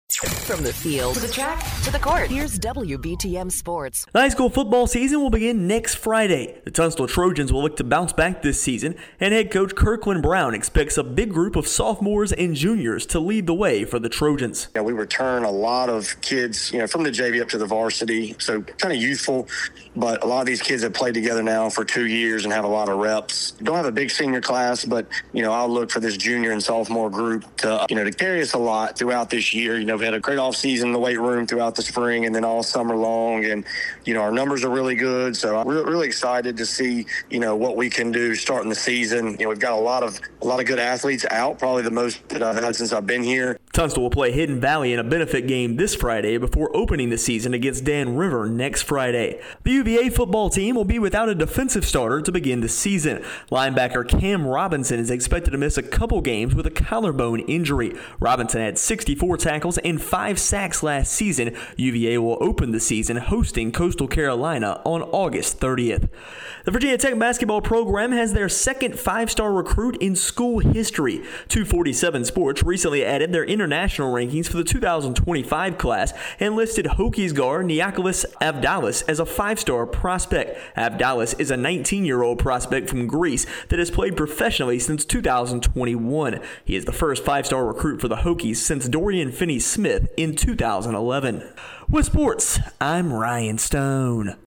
From the field to the track to the court, here's WBTM Sports. The high school football season will begin next Friday. The Tunstall Trojans will look to bounce back this season, and head coach Kirkland Brown expects a big group of sophomores and juniors to lead the way for the Trojans. We return a lot of kids, from the JV up to the varsity, so kind of youthful, but a lot of these kids have played together now for 2 years and have a lot of reps. Don't have a big senior class, but, I'll look for this junior and sophomore group to carry us a lot throughout this year. We had a great off season in the weight room throughout the spring and then all summer long, and our numbers are really good, so I'm really excited to see what we can do starting the season. We've got a lot of good athletes out, probably the most that I've had since I've been here. Tunstall will play Hidden Valley in a benefit game this Friday before opening the season against Dan River next Friday. The UVA football team will be without a defensive starter to begin the season. Linebacker Cam Robinson is expected to miss a couple games with a collarbone injury. Robinson had 64 tackles and 5 sacks last season. UVA will open the season hosting Coastal Carolina on August 30th. The Virginia Tech basketball program has their second 5-star recruit in school history. 247 Sports recently added their international rankings for the 2025 class and listed Hokies guard Niakolas Avdalis as a 5-star prospect. Avdalis is a 19-year-old prospect from Greece that has played professionally since 2021. He is the first 5-star recruit for the Hokies since Dorian Finney-Smith in 2011. With sports, I'm Ryan Stone.